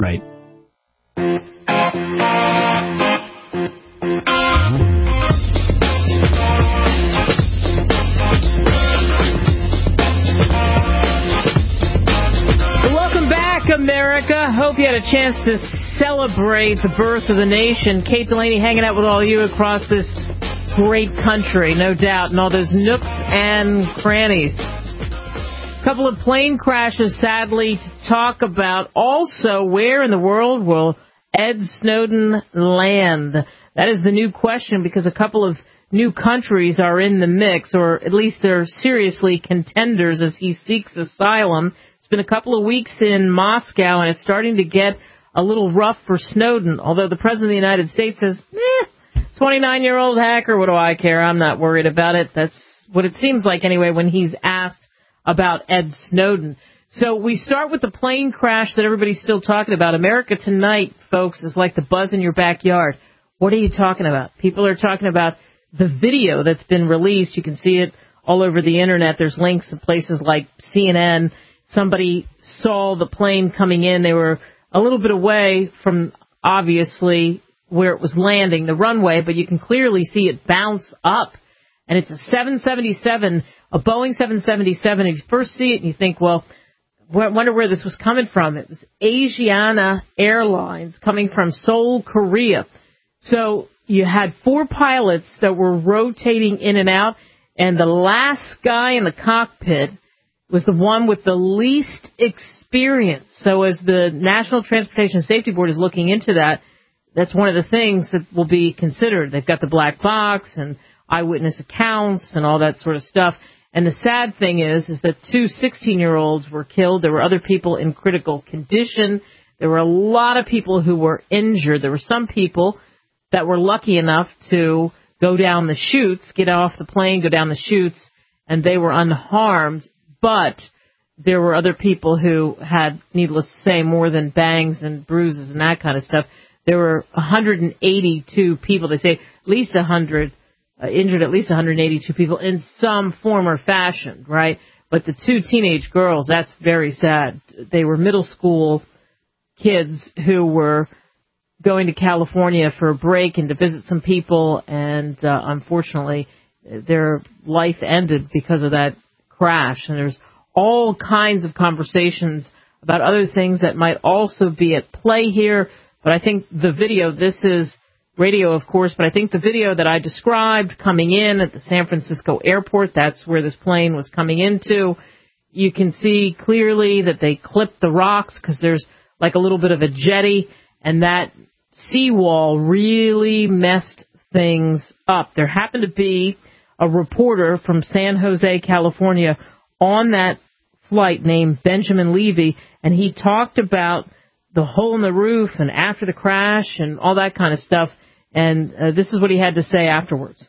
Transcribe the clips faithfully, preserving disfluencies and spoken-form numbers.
right. Welcome back, America. Hope you had a chance to celebrate the birth of the nation. Kate Delaney hanging out with all you across this great country, no doubt, and all those nooks and crannies. A couple of plane crashes, sadly, to talk about. Also, where in the world will Ed Snowden land? That is the new question, because a couple of new countries are in the mix, or at least they're seriously contenders as he seeks asylum. It's been a couple of weeks in Moscow, and it's starting to get a little rough for Snowden, although the President of the United States says, eh, twenty-nine-year-old hacker, what do I care? I'm not worried about it. That's what it seems like anyway when he's asked about Ed Snowden. So we start with the plane crash that everybody's still talking about. America Tonight, folks, is like the buzz in your backyard. What are you talking about? People are talking about the video that's been released. You can see it all over the Internet. There's links to places like C N N. Somebody saw the plane coming in. They were a little bit away from, obviously, where it was landing, the runway, but you can clearly see it bounce up. And it's a seven seventy-seven, a Boeing seven seventy-seven. If you first see it and you think, well, I wonder where this was coming from. It was Asiana Airlines coming from Seoul, Korea. So you had four pilots that were rotating in and out, and the last guy in the cockpit was the one with the least experience. So as the National Transportation Safety Board is looking into that, that's one of the things that will be considered. They've got the black box and eyewitness accounts and all that sort of stuff. And the sad thing is, is that two sixteen-year-olds were killed. There were other people in critical condition. There were a lot of people who were injured. There were some people that were lucky enough to go down the chutes, get off the plane, go down the chutes, and they were unharmed. But there were other people who had, needless to say, more than bangs and bruises and that kind of stuff. There were one hundred eighty-two people. They say at least one hundred uh, injured, at least one hundred eighty-two people in some form or fashion, right? But the two teenage girls, that's very sad. They were middle school kids who were going to California for a break and to visit some people, and uh, unfortunately, their life ended because of that crash. And there's all kinds of conversations about other things that might also be at play here. But I think the video, this is radio, of course, but I think the video that I described coming in at the San Francisco airport, that's where this plane was coming into. You can see clearly that they clipped the rocks because there's like a little bit of a jetty, and that seawall really messed things up. There happened to be a reporter from San Jose, California, on that flight named Benjamin Levy, and he talked about the hole in the roof and after the crash and all that kind of stuff. And uh, this is what he had to say afterwards.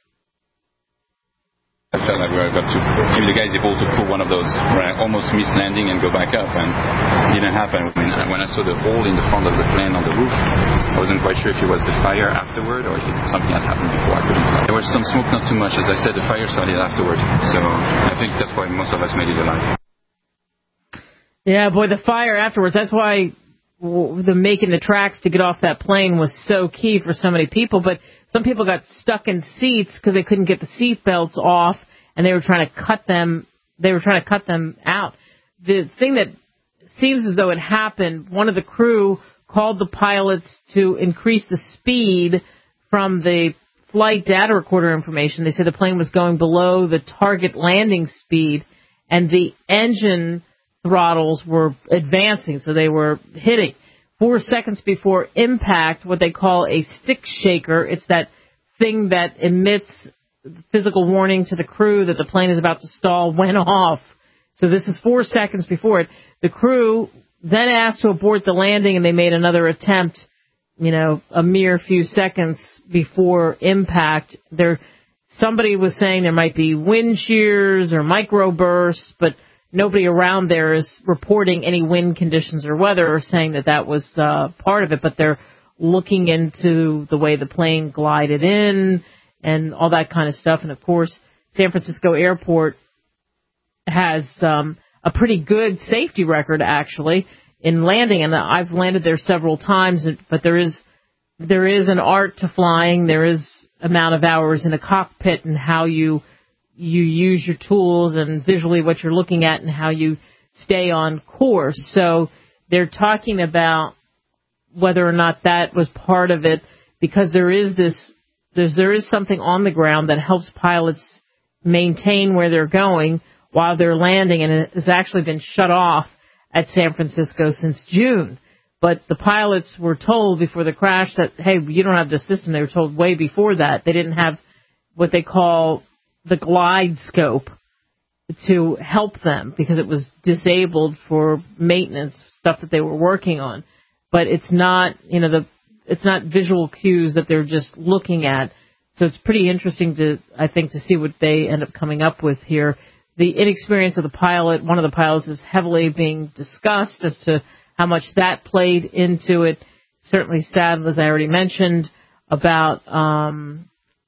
I felt like we were about to, maybe the guys able to pull one of those where I almost missed landing and go back up, and it didn't happen. I mean, when I saw the hole in the front of the plane on the roof, I wasn't quite sure if it was the fire afterward or if something had happened before. I couldn't tell. There was some smoke, not too much. As I said, the fire started afterward. So I think that's why most of us made it alive. Yeah, boy, the fire afterwards, that's why the making the tracks to get off that plane was so key for so many people. But some people got stuck in seats because they couldn't get the seat belts off, and they were trying to cut them. They were trying to cut them out. The thing that seems as though it happened, one of the crew called the pilots to increase the speed from the flight data recorder information. They said the plane was going below the target landing speed, and the engine throttles were advancing, so they were hitting. Four seconds before impact, what they call a stick shaker, it's that thing that emits physical warning to the crew that the plane is about to stall, went off. So this is four seconds before it. The crew then asked to abort the landing, and they made another attempt, you know, a mere few seconds before impact. There, somebody was saying there might be wind shears or microbursts, but nobody around there is reporting any wind conditions or weather or saying that that was uh, part of it, but they're looking into the way the plane glided in and all that kind of stuff. And, of course, San Francisco Airport has um, a pretty good safety record, actually. in landing. And I've landed there several times, but there is there is an art to flying. There is amount of hours in a cockpit and how you you use your tools and visually what you're looking at and how you stay on course. So they're talking about whether or not that was part of it, because there is this, there's, there is something on the ground that helps pilots maintain where they're going while they're landing, and it has actually been shut off at San Francisco since June. But the pilots were told before the crash that, hey, you don't have the system. They were told way before that. They didn't have what they call the glide scope to help them because it was disabled for maintenance, stuff that they were working on. But it's not, you know, the it's not visual cues that they're just looking at. So it's pretty interesting to, I think, to see what they end up coming up with here. The inexperience of the pilot, one of the pilots, is heavily being discussed as to how much that played into it. Certainly sad, as I already mentioned, about, um,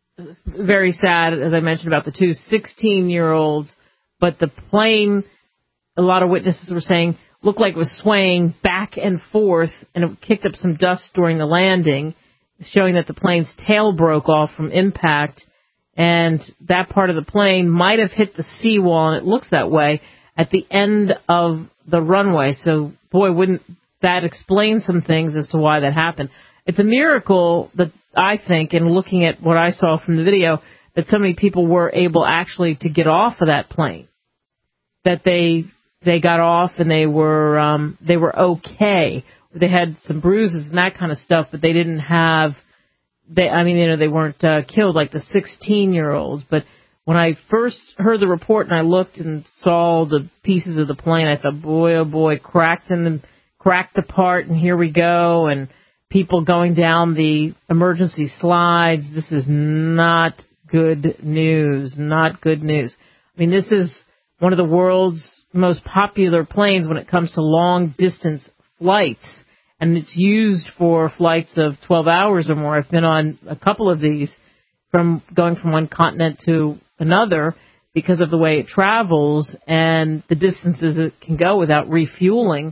very sad, as I mentioned, about the two sixteen-year-olds. But the plane, a lot of witnesses were saying, looked like it was swaying back and forth, and it kicked up some dust during the landing, showing that the plane's tail broke off from impact, and that part of the plane might have hit the seawall, and it looks that way, at the end of the runway. So, boy, wouldn't that explain some things as to why that happened. It's a miracle that I think, in looking at what I saw from the video, that so many people were able actually to get off of that plane, that they they got off and they were um, they were okay. They had some bruises and that kind of stuff, but they didn't have. They, I mean, you know, they weren't uh, killed like the sixteen-year-olds. But when I first heard the report and I looked and saw the pieces of the plane, I thought, boy, oh boy, cracked and cracked apart, and here we go, and people going down the emergency slides. This is not good news. Not good news. I mean, this is one of the world's most popular planes when it comes to long-distance flights, and it's used for flights of twelve hours or more. I've been on a couple of these, from going from one continent to another, because of the way it travels and the distances it can go without refueling.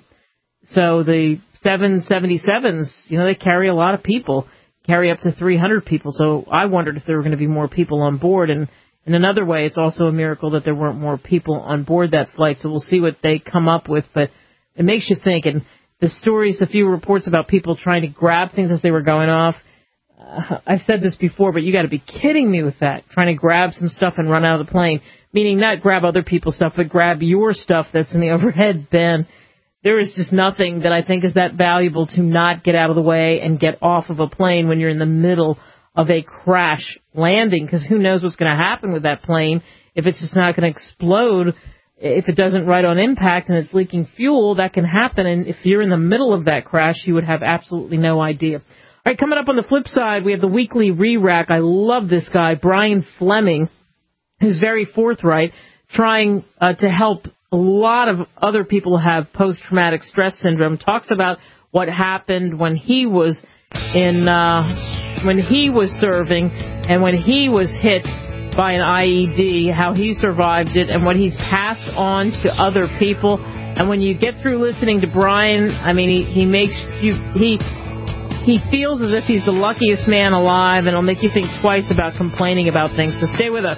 So the seven seventy-sevens, you know, they carry a lot of people, carry up to three hundred people. So I wondered if there were going to be more people on board. And in another way, it's also a miracle that there weren't more people on board that flight. So we'll see what they come up with. But it makes you think. And the stories, a few reports about people trying to grab things as they were going off. Uh, I've said this before, but you got to be kidding me with that. Trying to grab some stuff and run out of the plane. Meaning not grab other people's stuff, but grab your stuff that's in the overhead bin. There is just nothing that I think is that valuable to not get out of the way and get off of a plane when you're in the middle of a crash landing, because who knows what's going to happen with that plane. If it's just not going to explode, if it doesn't right on impact and it's leaking fuel, that can happen. And if you're in the middle of that crash, you would have absolutely no idea. All right, coming up on the flip side, we have the weekly re-rack. I love this guy, Brian Fleming, who's very forthright, trying uh, to help a lot of other people who have post-traumatic stress syndrome. Talks about what happened when he was in, uh, when he was serving and when he was hit by an I E D, how he survived it and what he's passed on to other people. And when you get through listening to Brian, I mean, he, he makes you, he, he feels as if he's the luckiest man alive, and it'll make you think twice about complaining about things. So stay with us.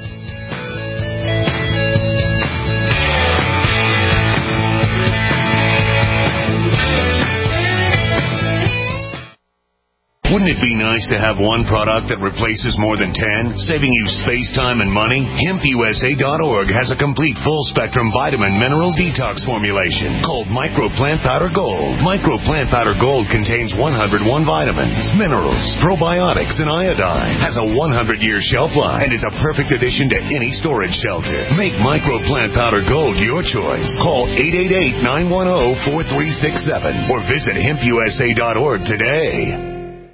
Wouldn't it be nice to have one product that replaces more than ten, saving you space, time, and money? Hemp U S A dot org has a complete full-spectrum vitamin mineral detox formulation called Micro Plant Powder Gold. Micro Plant Powder Gold contains one hundred one vitamins, minerals, probiotics, and iodine. Has a one hundred year shelf life and is a perfect addition to any storage shelter. Make Micro Plant Powder Gold your choice. Call eight eight eight, nine one zero, four three six seven or visit hemp U S A dot org today.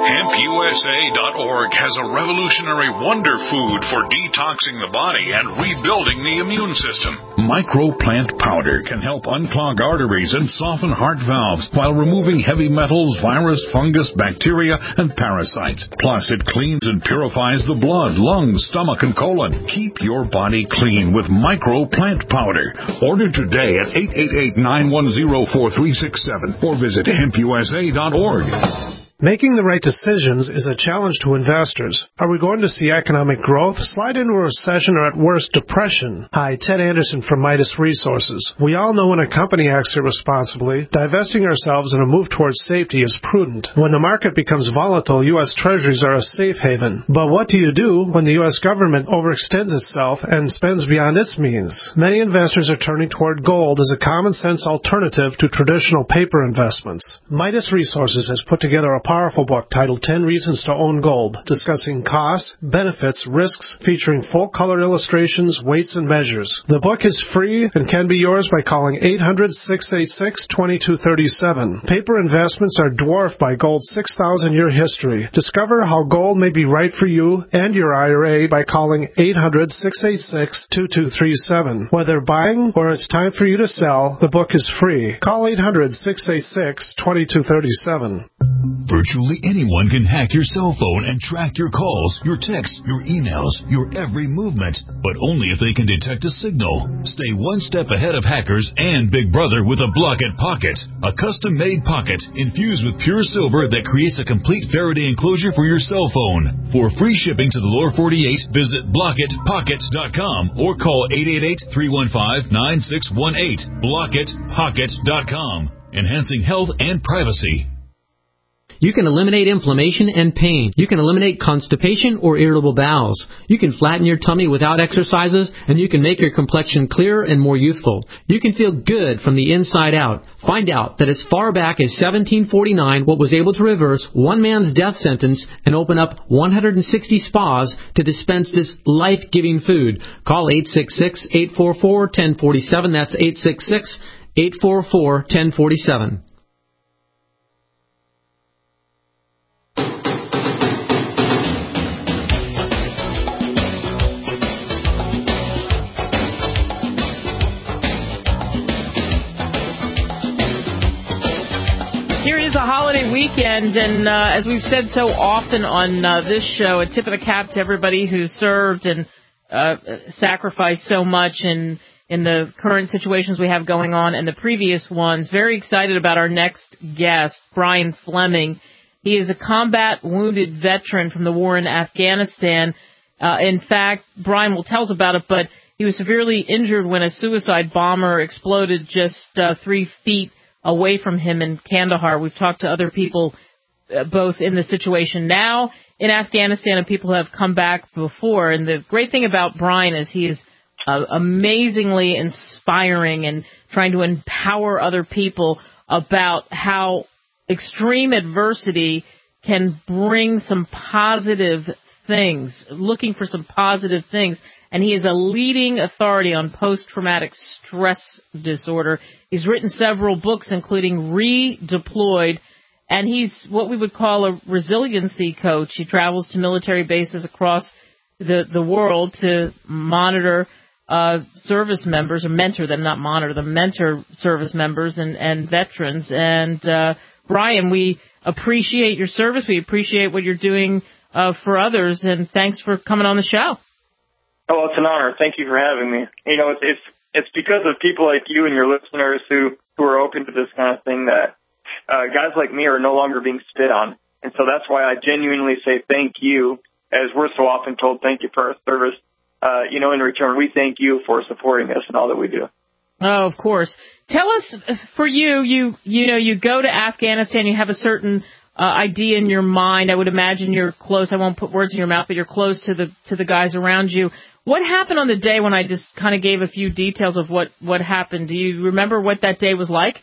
hemp U S A dot org has a revolutionary wonder food for detoxing the body and rebuilding the immune system. Microplant powder can help unclog arteries and soften heart valves while removing heavy metals, virus, fungus, bacteria, and parasites. Plus, it cleans and purifies the blood, lungs, stomach, and colon. Keep your body clean with Microplant powder. Order today at eight eight eight, nine one zero, four three six seven or visit hemp U S A dot org. Making the right decisions is a challenge to investors. Are we going to see economic growth, slide into a recession, or at worst, depression? Hi, Ted Anderson from Midas Resources. We all know when a company acts irresponsibly, divesting ourselves in a move towards safety is prudent. When the market becomes volatile, U S Treasuries are a safe haven. But what do you do when the U S government overextends itself and spends beyond its means? Many investors are turning toward gold as a common-sense alternative to traditional paper investments. Midas Resources has put together a powerful book titled ten Reasons to Own Gold, discussing costs, benefits, risks, featuring full-color illustrations, weights, and measures. The book is free and can be yours by calling eight hundred, six eight six, two two three seven. Paper investments are dwarfed by gold's six thousand year history. Discover how gold may be right for you and your I R A by calling eight hundred, six eight six, two two three seven. Whether buying or it's time for you to sell, the book is free. Call eight hundred, six eight six, two two three seven. Virtually anyone can hack your cell phone and track your calls, your texts, your emails, your every movement, but only if they can detect a signal. Stay one step ahead of hackers and Big Brother with a Blockit Pocket, a custom-made pocket infused with pure silver that creates a complete Faraday enclosure for your cell phone. For free shipping to the lower forty-eight, visit blockit pocket dot com or call eight eight eight, three one five, nine six one eight. blockit pocket dot com, enhancing health and privacy. You can eliminate inflammation and pain. You can eliminate constipation or irritable bowels. You can flatten your tummy without exercises, and you can make your complexion clearer and more youthful. You can feel good from the inside out. Find out that as far back as seventeen forty-nine, what was able to reverse one man's death sentence and open up one hundred sixty spas to dispense this life-giving food. Call eight six six, eight four four, one zero four seven. That's eight six six, eight four four, one zero four seven. Here is a holiday weekend, and uh, as we've said so often on uh, this show, a tip of the cap to everybody who served and uh, sacrificed so much in, in the current situations we have going on and the previous ones. Very excited about our next guest, Brian Fleming. He is a combat wounded veteran from the war in Afghanistan. Uh, in fact, Brian will tell us about it, but he was severely injured when a suicide bomber exploded just uh, three feet away from him in Kandahar. We've talked to other people uh, both in the situation now in Afghanistan and people who have come back before. And the great thing about Brian is he is uh, amazingly inspiring and trying to empower other people about how extreme adversity can bring some positive things, looking for some positive things. And he is a leading authority on post-traumatic stress disorder. He's written several books, including Redeployed, and he's what we would call a resiliency coach. He travels to military bases across the, the world to monitor uh, service members, or mentor them, not monitor them, mentor service members and, and veterans. And, uh, Brian, we appreciate your service. We appreciate what you're doing uh, for others, and thanks for coming on the show. Oh, it's an honor. Thank you for having me. You know, it's it's, it's because of people like you and your listeners who, who are open to this kind of thing that uh, guys like me are no longer being spit on. And so that's why I genuinely say thank you, as we're so often told thank you for our service. Uh, you know, in return, we thank you for supporting us and all that we do. Oh, of course. Tell us, for you, you you know, you go to Afghanistan, you have a certain uh, idea in your mind. I would imagine you're close. I won't put words in your mouth, but you're close to the to the guys around you. What happened on the day when I just kind of gave a few details of what, what happened? Do you remember what that day was like?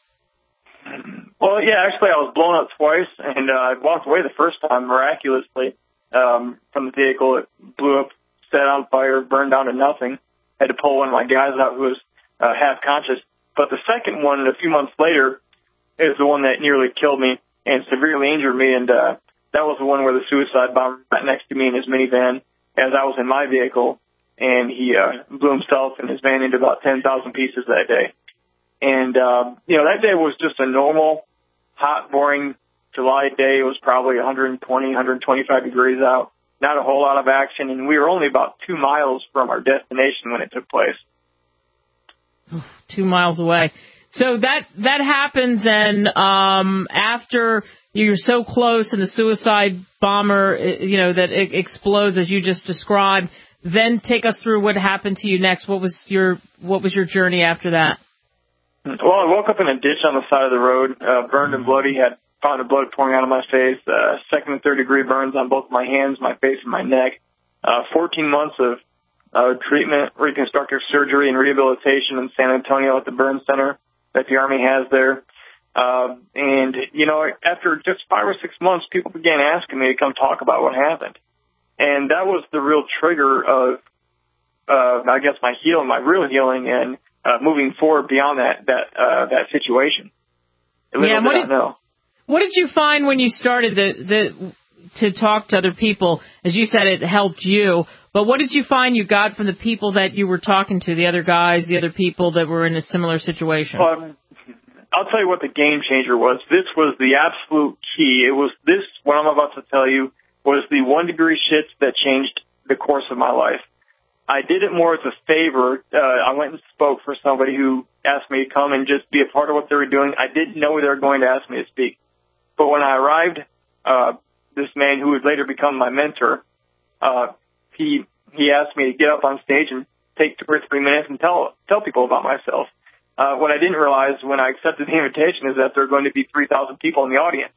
Well, yeah, actually, I was blown up twice, and uh, I walked away the first time miraculously um, from the vehicle. It blew up, set on fire, burned down to nothing. Had to pull one of my guys out who was uh, half conscious. But the second one, a few months later, is the one that nearly killed me and severely injured me. And uh, that was the one where the suicide bomber sat next to me in his minivan as I was in my vehicle, and he uh, blew himself and his van into about ten thousand pieces that day. And, uh, you know, that day was just a normal, hot, boring July day. It was probably one hundred twenty, one hundred twenty-five degrees out, not a whole lot of action, and we were only about two miles from our destination when it took place. Two miles away. So that that happens, and um, after you're so close and the suicide bomber, you know, that it explodes as you just described, then take us through what happened to you next. What was your what was your journey after that? Well, I woke up in a ditch on the side of the road, uh, burned and bloody, had found of blood pouring out of my face, uh, second and third degree burns on both my hands, my face, and my neck, uh, fourteen months of uh, treatment, reconstructive surgery, and rehabilitation in San Antonio at the burn center that the Army has there. Uh, and, you know, after just five or six months, people began asking me to come talk about what happened. And that was the real trigger of, uh, I guess, my healing, my real healing, and uh, moving forward beyond that that uh, that situation. Little yeah, what did did, I know. What did you find when you started the, the to talk to other people? As you said, it helped you. But what did you find you got from the people that you were talking to, the other guys, the other people that were in a similar situation? Um, I'll tell you what the game changer was. This was the absolute key. It was this, what I'm about to tell you, was the one degree shifts that changed the course of my life. I did it more as a favor. Uh, I went and spoke for somebody who asked me to come and just be a part of what they were doing. I didn't know they were going to ask me to speak. But when I arrived, uh, this man who would later become my mentor, uh, he he asked me to get up on stage and take two or three minutes and tell tell people about myself. Uh, what I didn't realize when I accepted the invitation is that there are going to be three thousand people in the audience.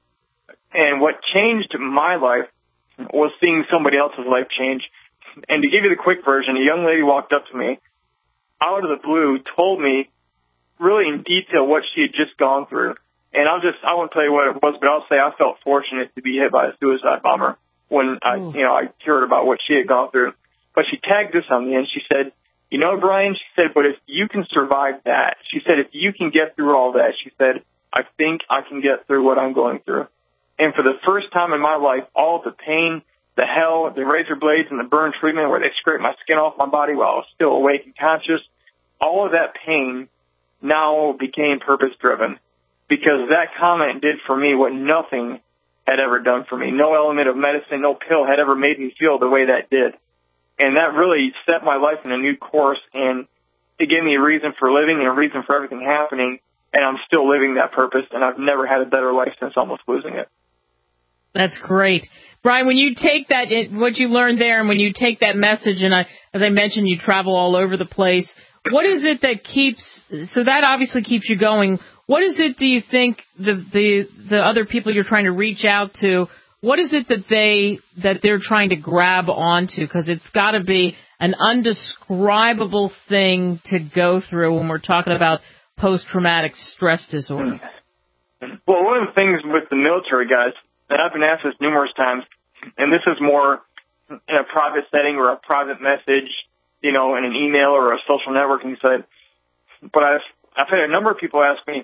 And what changed my life was seeing somebody else's life change. And to give you the quick version, a young lady walked up to me out of the blue, told me really in detail what she had just gone through. And I'll just, I won't tell you what it was, but I'll say I felt fortunate to be hit by a suicide bomber when I, Ooh. you know, I heard about what she had gone through. But she tagged this on me and she said, you know, Brian, she said, but if you can survive that, she said, if you can get through all that, she said, I think I can get through what I'm going through. And for the first time in my life, all the pain, the hell, the razor blades and the burn treatment where they scraped my skin off my body while I was still awake and conscious, all of that pain now became purpose-driven because that comment did for me what nothing had ever done for me. No element of medicine, no pill had ever made me feel the way that did. And that really set my life in a new course, and it gave me a reason for living and a reason for everything happening, and I'm still living that purpose, and I've never had a better life since almost losing it. That's great. Brian, when you take that, what you learned there, and when you take that message, and I, as I mentioned, you travel all over the place, what is it that keeps, so that obviously keeps you going. What is it, do you think, the, the, the other people you're trying to reach out to, what is it that they, that they're trying to grab onto? Because it's got to be an undescribable thing to go through when we're talking about post-traumatic stress disorder. Well, one of the things with the military guys, and I've been asked this numerous times, and this is more in a private setting or a private message, you know, in an email or a social networking site. But I've, I've had a number of people ask me,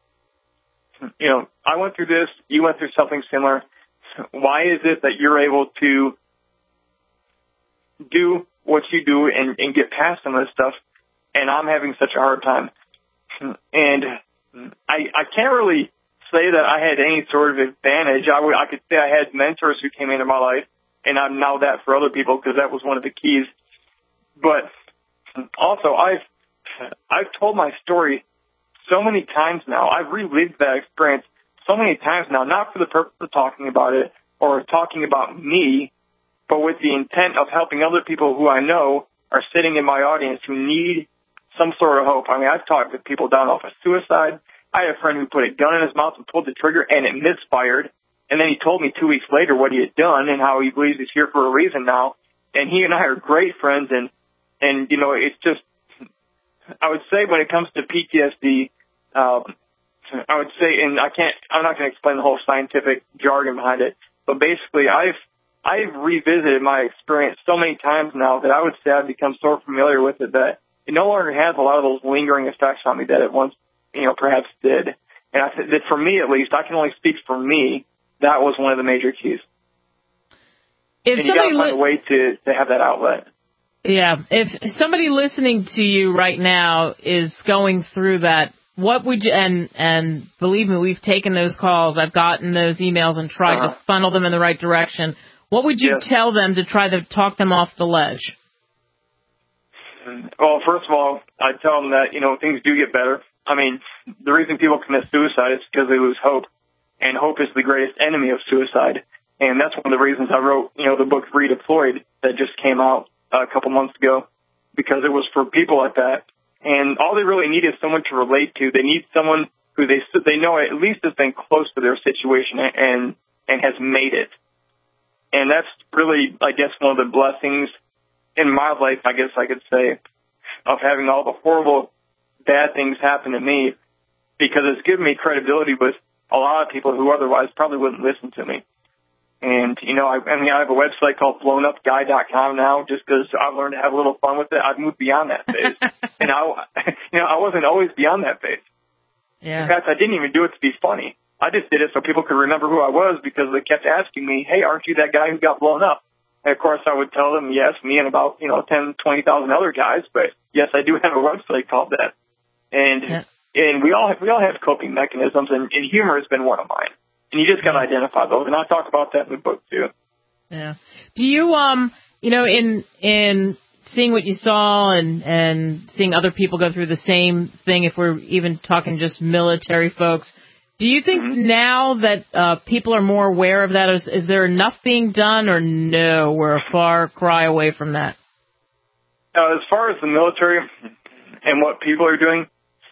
you know, I went through this, you went through something similar. Why is it that you're able to do what you do and, and get past some of this stuff, and I'm having such a hard time? And I, I can't really say that I had any sort of advantage. I, w- I could say I had mentors who came into my life, and I'm now that for other people because that was one of the keys. But also, I've I've told my story so many times now. I've relived that experience so many times now, not for the purpose of talking about it or talking about me, but with the intent of helping other people who I know are sitting in my audience who need some sort of hope. I mean, I've talked to people down off of suicide. I had a friend who put a gun in his mouth and pulled the trigger, and it misfired. And then he told me two weeks later what he had done and how he believes he's here for a reason now. And he and I are great friends. And, and you know, it's just, I would say when it comes to P T S D, um, I would say, and I can't, I'm not going to explain the whole scientific jargon behind it, but basically I've, I've revisited my experience so many times now that I would say I've become so familiar with it that it no longer has a lot of those lingering effects on me that it once, you know, perhaps did. And I think that for me, at least, I can only speak for me, that was one of the major keys. If and you got to find li- a way to, to have that outlet. Yeah. If somebody listening to you right now is going through that, what would you, and, and believe me, we've taken those calls. I've gotten those emails and tried uh-huh. to funnel them in the right direction. What would you yes. tell them to try to talk them off the ledge? Well, first of all, I'd tell them that, you know, things do get better. I mean, the reason people commit suicide is because they lose hope. And hope is the greatest enemy of suicide. And that's one of the reasons I wrote, you know, the book Redeployed that just came out a couple months ago, because it was for people like that. And all they really need is someone to relate to. They need someone who they they know at least has been close to their situation and and has made it. And that's really, I guess, one of the blessings in my life, I guess I could say, of having all the horrible, bad things happen to me, because it's given me credibility with a lot of people who otherwise probably wouldn't listen to me. And, you know, I, I mean, I have a website called blown up guy dot com now just because I've learned to have a little fun with it. I've moved beyond that phase. and I, you know, I wasn't always beyond that phase. Yeah. In fact, I didn't even do it to be funny. I just did it so people could remember who I was, because they kept asking me, hey, aren't you that guy who got blown up? And, of course, I would tell them, yes, me and about, you know, ten, twenty thousand other guys. But, yes, I do have a website called that. And yeah. and we all have, we all have coping mechanisms, and, and humor has been one of mine. And you just got to identify those. And I talk about that in the book, too. Yeah. Do you, um, you know, in in seeing what you saw and, and seeing other people go through the same thing, if we're even talking just military folks, do you think mm-hmm. now that uh, people are more aware of that, is, is there enough being done, or no, we're a far cry away from that? Uh, as far as the military and what people are doing,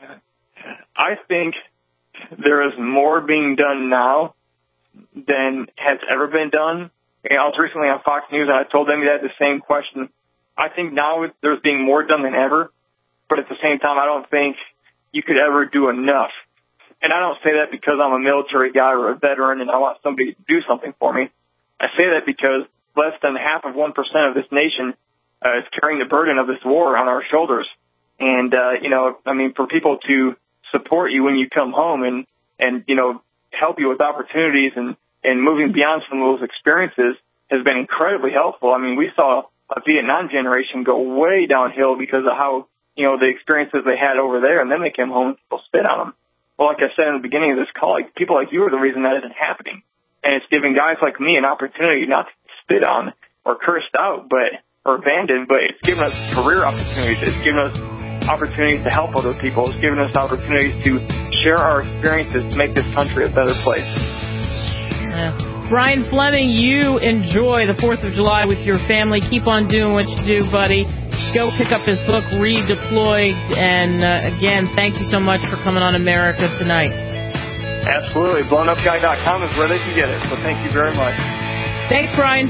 I think there is more being done now than has ever been done. And I was recently on Fox News, and I told them that the same question. I think now there's being more done than ever, but at the same time, I don't think you could ever do enough. And I don't say that because I'm a military guy or a veteran and I want somebody to do something for me. I say that because less than half of one percent of this nation uh, is carrying the burden of this war on our shoulders. And, uh, you know, I mean, for people to support you when you come home and, and you know, help you with opportunities and, and moving beyond some of those experiences has been incredibly helpful. I mean, we saw a Vietnam generation go way downhill because of how, you know, the experiences they had over there, and then they came home and people spit on them. Well, like I said in the beginning of this call, like, people like you are the reason that isn't happening. And it's giving guys like me an opportunity not to be spit on or cursed out, but or abandoned, but it's giving us career opportunities. It's giving us opportunities to help other people. It's giving us opportunities to share our experiences to make this country a better place. Yeah. Brian Fleming, you enjoy the fourth of July with your family. Keep on doing what you do, buddy. Go pick up his book, Redeployed. And, uh, again, thank you so much for coming on America Tonight. Absolutely. blown up guy dot com is where they can get it. So thank you very much. Thanks, Brian.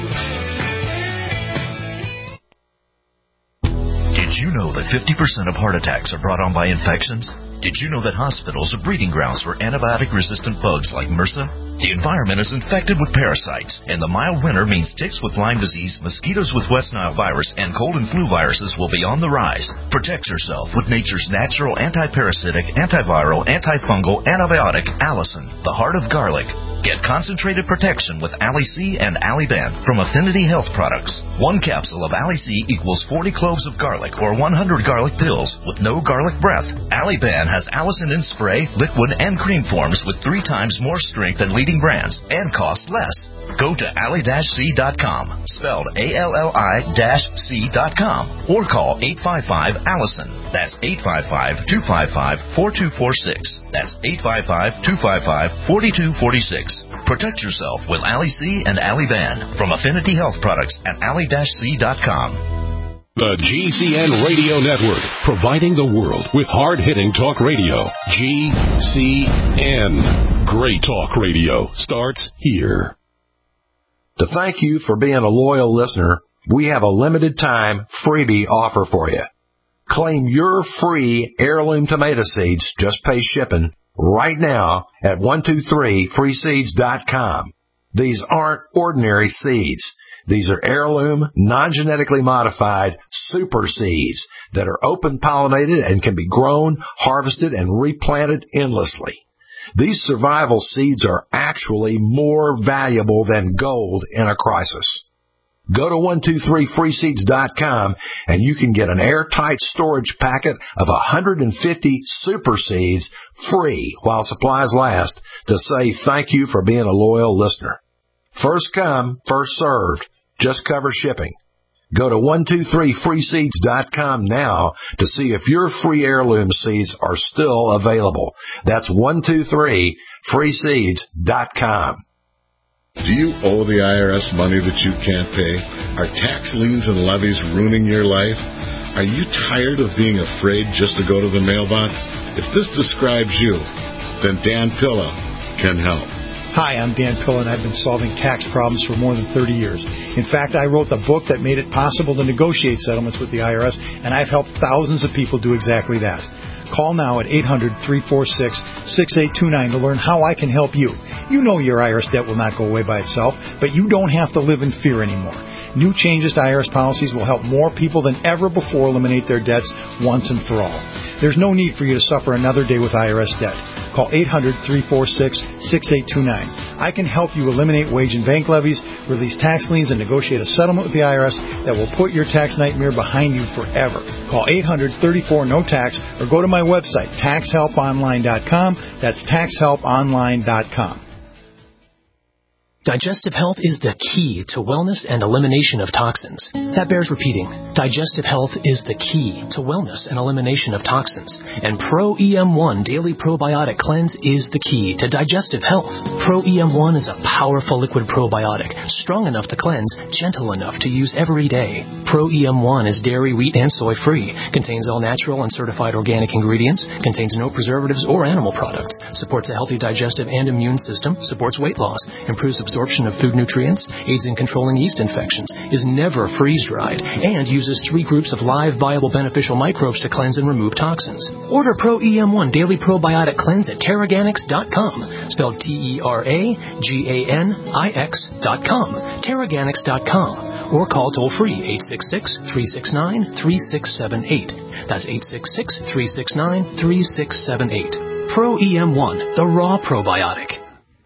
Did you know that fifty percent of heart attacks are brought on by infections? Did you know that hospitals are breeding grounds for antibiotic-resistant bugs like MRSA? The environment is infected with parasites, and the mild winter means ticks with Lyme disease, mosquitoes with West Nile virus, and cold and flu viruses will be on the rise. Protect yourself with nature's natural anti-parasitic, antiviral, antifungal antibiotic, Allison, the heart of garlic. Get concentrated protection with Ali-C and Ali-Ban from Affinity Health Products. One capsule of Ali-C equals forty cloves of garlic or one hundred garlic pills with no garlic breath. Ali-Ban has Allison in spray, liquid, and cream forms with three times more strength than leading brands and cost less. Go to Ali C dot com, spelled A L L I C dot com, or call eight five five, Allison. That's eight five five, two five five, four two four six. That's eight five five, two five five, four two four six. Protect yourself with Ali-C and Ali-Ban from Affinity Health Products at Ali C dot com. The G C N Radio Network, providing the world with hard-hitting talk radio. G C N. Great talk radio starts here. To thank you for being a loyal listener, we have a limited time freebie offer for you. Claim your free heirloom tomato seeds, just pay shipping, right now at one two three free seeds dot com. These aren't ordinary seeds. These are heirloom, non-genetically modified super seeds that are open-pollinated and can be grown, harvested, and replanted endlessly. These survival seeds are actually more valuable than gold in a crisis. Go to one two three free seeds dot com and you can get an airtight storage packet of one hundred fifty super seeds free while supplies last to say thank you for being a loyal listener. First come, first served. Just cover shipping. Go to one two three free seeds dot com now to see if your free heirloom seeds are still available. That's one two three free seeds dot com. Do you owe the I R S money that you can't pay? Are tax liens and levies ruining your life? Are you tired of being afraid just to go to the mailbox? If this describes you, then Dan Pilla can help. Hi, I'm Dan Pilla, and I've been solving tax problems for more than thirty years. In fact, I wrote the book that made it possible to negotiate settlements with the I R S, and I've helped thousands of people do exactly that. Call now at eight hundred, three four six, six eight two nine to learn how I can help you. You know your I R S debt will not go away by itself, but you don't have to live in fear anymore. New changes to I R S policies will help more people than ever before eliminate their debts once and for all. There's no need for you to suffer another day with I R S debt. Call eight hundred, three four six, six eight two nine. I can help you eliminate wage and bank levies, release tax liens, and negotiate a settlement with the I R S that will put your tax nightmare behind you forever. Call eight hundred, three four, no tax or go to my website, tax help online dot com. That's tax help online dot com. Digestive health is the key to wellness and elimination of toxins. That bears repeating. Digestive health is the key to wellness and elimination of toxins. And Pro E M one Daily Probiotic Cleanse is the key to digestive health. Pro E M one is a powerful liquid probiotic, strong enough to cleanse, gentle enough to use every day. Pro E M one is dairy, wheat, and soy free, contains all natural and certified organic ingredients, contains no preservatives or animal products, supports a healthy digestive and immune system, supports weight loss, improves absorption of food nutrients, aids in controlling yeast infections, is never freeze-dried, and uses three groups of live, viable, beneficial microbes to cleanse and remove toxins. Order Pro E M one Daily Probiotic Cleanse at Teraganix dot com, spelled T E R A G A N I X dot com, Teraganix dot com, or call toll-free eight six six, three six nine, three six seven eight. That's eight six six, three six nine, three six seven eight. Pro E M one, the raw probiotic.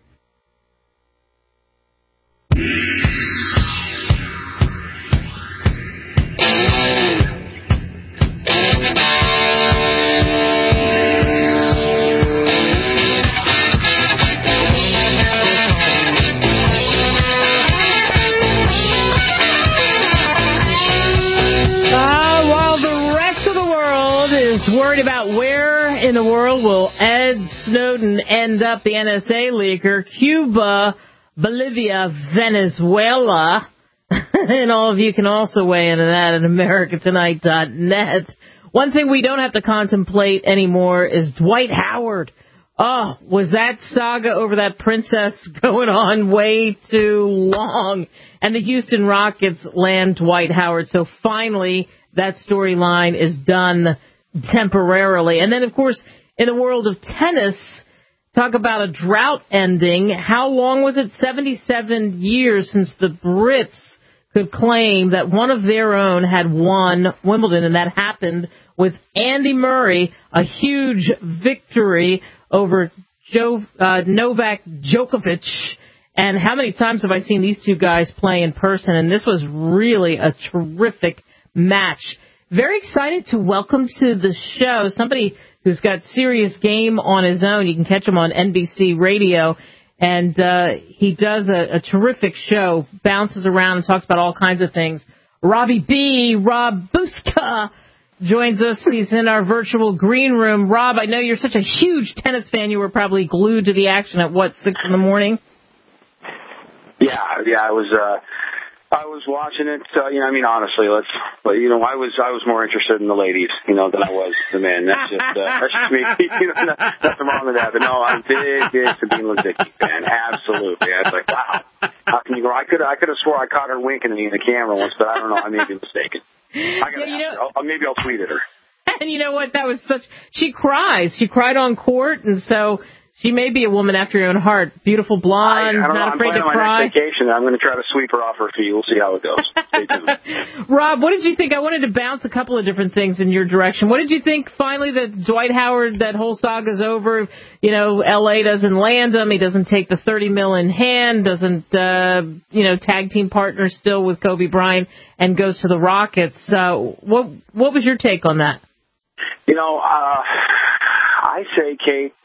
Worried about where in the world will Ed Snowden end up, the N S A leaker, Cuba, Bolivia, Venezuela, and all of you can also weigh into that at America Tonight dot net. One thing we don't have to contemplate anymore is Dwight Howard. Oh, was that saga over that princess going on way too long? And the Houston Rockets land Dwight Howard, so finally that storyline is done temporarily. And then, of course, in the world of tennis, talk about a drought ending. How long was it? seventy-seven years since the Brits could claim that one of their own had won Wimbledon, and that happened with Andy Murray, a huge victory over Joe, uh, Novak Djokovic. And how many times have I seen these two guys play in person? And this was really a terrific match. Very excited to welcome to the show somebody who's got serious game on his own. You can catch him on N B C Radio, and uh, he does a, a terrific show, bounces around and talks about all kinds of things. Robbie B, Rob Buska, joins us. He's in our virtual green room. Rob, I know you're such a huge tennis fan. You were probably glued to the action at, what, six in the morning? Yeah, yeah, I was... Uh... I was watching it, uh, you know, I mean, honestly, let's, but, you know, I was, I was more interested in the ladies, you know, than I was the men. That's just, uh, that's just me, you know, nothing wrong with that. But no, I'm big, big Sabine Lisicki fan. Absolutely. I was like, wow, how can you go? I could, I could have swore I caught her winking at me in the camera once, but I don't know. I may be mistaken. I gotta yeah, you know, I'll, maybe I'll tweet at her. And you know what? That was such, she cries. She cried on court, and so She may be a woman after your own heart. Beautiful blonde, I, I don't not know. afraid I'm to planning cry. my next vacation. I'm going to try to sweep her off her feet. We'll see how it goes. Stay tuned. Rob, what did you think? I wanted to bounce a couple of different things in your direction. What did you think finally that Dwight Howard, that whole saga's over? You know, L A doesn't land him. He doesn't take the thirty mil in hand, doesn't, uh, you know, tag team partner still with Kobe Bryant and goes to the Rockets. Uh, what, what was your take on that? You know, uh, I say, Kate,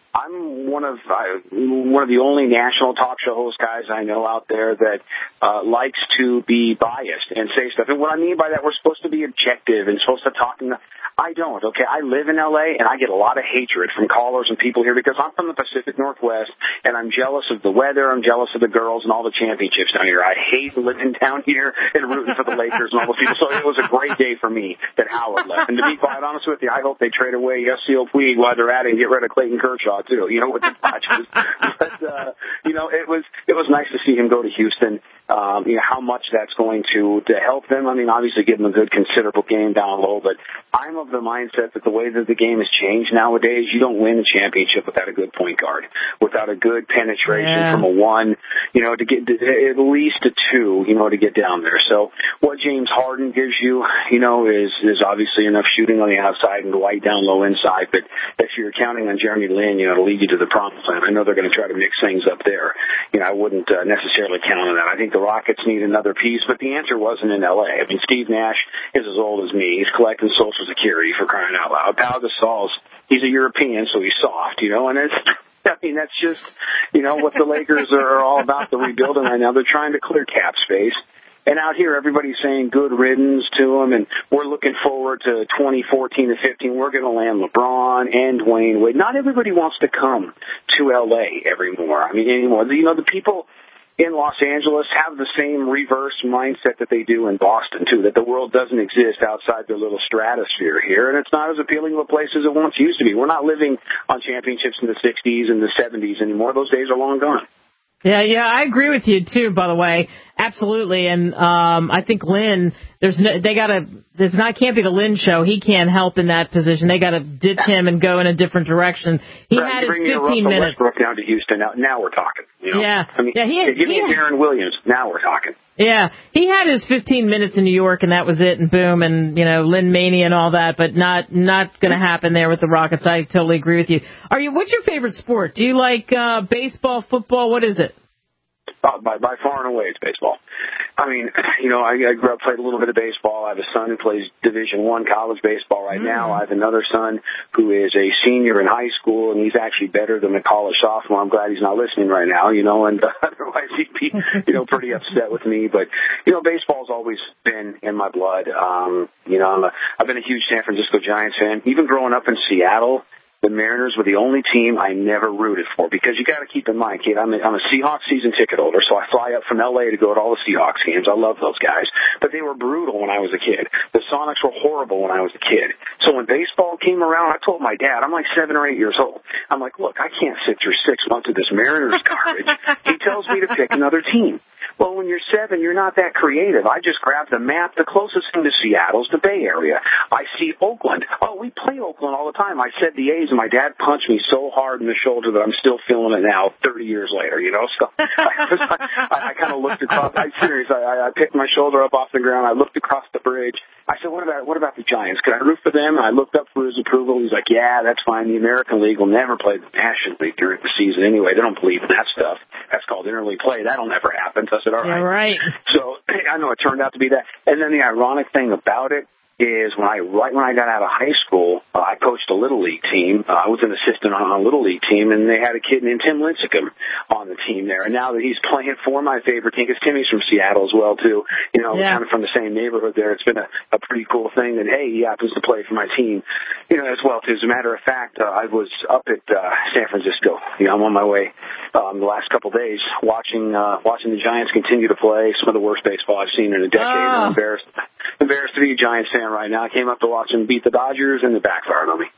I'm one of uh, one of the only national talk show host guys I know out there that uh, likes to be biased and say stuff. And what I mean by that, we're supposed to be objective and supposed to talk. In the, I don't. Okay, I live in L A and I get a lot of hatred from callers and people here because I'm from the Pacific Northwest and I'm jealous of the weather. I'm jealous of the girls and all the championships down here. I hate living down here and rooting for the Lakers and all those people. So it was a great day for me that Howard left. And to be quite honest with you, I hope they trade away Yasiel Puig while they're at it and get rid of Clayton Kershaw too. You know, with the Dodgers. But uh, you know, it was it was nice to see him go to Houston. Um, you know how much that's going to to help them. I mean, obviously give them a good, considerable game down low. But I'm of the mindset that the way that the game has changed nowadays, you don't win a championship without a good point guard, without a good penetration yeah. from a one, you know, to get to, at least a two, you know, to get down there. So what James Harden gives you, you know, is is obviously enough shooting on the outside and Dwight down low inside. But if you're counting on Jeremy Lin, you know, to lead you to the promised land, I know they're going to try to mix things up there. You know, I wouldn't uh, necessarily count on that. I think the Rockets need another piece, but the answer wasn't in L A. I mean, Steve Nash is as old as me. He's collecting Social Security for crying out loud. Pau Gasol's, he's a European, so he's soft, you know, and it's, I mean, that's just, you know, what the Lakers are all about, the rebuilding right now. They're trying to clear cap space. And out here, everybody's saying good riddance to them, and we're looking forward to twenty fourteen to fifteen. We're going to land LeBron and Dwayne Wade. Not everybody wants to come to L A every more. I mean, anymore. You know, the people in Los Angeles have the same reverse mindset that they do in Boston, too, that the world doesn't exist outside their little stratosphere here, and it's not as appealing of a place as it once used to be. We're not living on championships in the sixties and the seventies anymore. Those days are long gone. Yeah, yeah, I agree with you too. By the way, absolutely, and um, I think Lynn, there's no, they got to. There's not can't be the Lynn show. He can't help in that position. They got to ditch him and go in a different direction. He right, had his fifteen minutes. Westbrook down to Houston. Now, now we're talking. You know? Yeah, I mean, yeah. He had, give he me had, Aaron Williams. Now we're talking. Yeah, he had his fifteen minutes in New York, and that was it, and boom, and you know, Lynn Mania and all that, but not not going to happen there with the Rockets. I totally agree with you. Are you? What's your favorite sport? Do you like uh, baseball, football? What is it? Uh, by, by far and away, it's baseball. I mean, you know, I, I grew up, played a little bit of baseball. I have a son who plays Division One college baseball right mm. now. I have another son who is a senior in high school, and he's actually better than the college sophomore. I'm glad he's not listening right now, you know, and uh, otherwise he'd be, you know, pretty upset with me. But, you know, baseball's always been in my blood. Um, you know, I'm a, I've been a huge San Francisco Giants fan. Even growing up in Seattle, the Mariners were the only team I never rooted for because you got to keep in mind, kid, I'm a, I'm a Seahawks season ticket holder, so I fly up from L A to go to all the Seahawks games. I love those guys, but they were brutal when I was a kid. The Sonics were horrible when I was a kid. So when baseball came around, I told my dad, I'm like seven or eight years old. I'm like, look, I can't sit through six months of this Mariners garbage. He tells me to pick another team. Well, when you're seven, you're not that creative. I just grabbed the map. The closest thing to Seattle's the Bay Area. I see Oakland. Oh, we play Oakland all the time. I said the A's, and my dad punched me so hard in the shoulder that I'm still feeling it now, thirty years later, you know? So I, I, I kind of looked across. I'm serious. I, I picked my shoulder up off the ground. I looked across the bridge. I said, what about what about the Giants? Could I root for them? And I looked up for his approval. He's like, yeah, that's fine. The American League will never play the National League during the season anyway. They don't believe in that stuff. That's called interleague play. That'll never happen. So I said, all right. Yeah, right. So I know it turned out to be that. And then the ironic thing about it is when I right when I got out of high school, uh, I coached a little league team. Uh, I was an assistant on a little league team, and they had a kid named Tim Lincecum on the team there. And now that he's playing for my favorite team, because Timmy's from Seattle as well too. You know, yeah. kind of from the same neighborhood there. It's been a, a pretty cool thing. And hey, he happens to play for my team, you know, as well too. As a matter of fact, uh, I was up at uh, San Francisco. You know, I'm on my way um, the last couple of days watching uh, watching the Giants continue to play some of the worst baseball I've seen in a decade. Oh. I'm embarrassed. Embarrassed to be a Giants fan right now. I came up to watch them beat the Dodgers, and it backfired on me.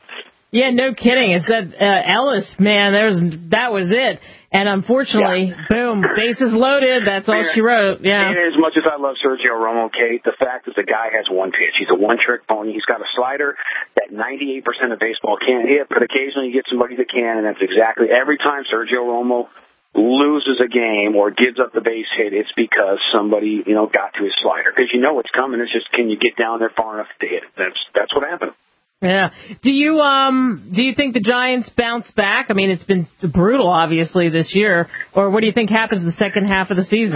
Yeah, no kidding. It's that uh, Ellis, man, there's that was it. And unfortunately, yeah. boom, bases loaded. That's all she wrote. Yeah. And as much as I love Sergio Romo, Kate, the fact is the guy has one pitch. He's a one-trick pony. He's got a slider that ninety-eight percent of baseball can't hit, but occasionally you get somebody that can, and that's exactly every time Sergio Romo loses a game or gives up the base hit, it's because somebody, you know, got to his slider. Because you know it's coming. It's just, can you get down there far enough to hit it? That's that's what happened. Yeah. Do you um do you think the Giants bounce back? I mean, it's been brutal, obviously, this year. Or what do you think happens the second half of the season?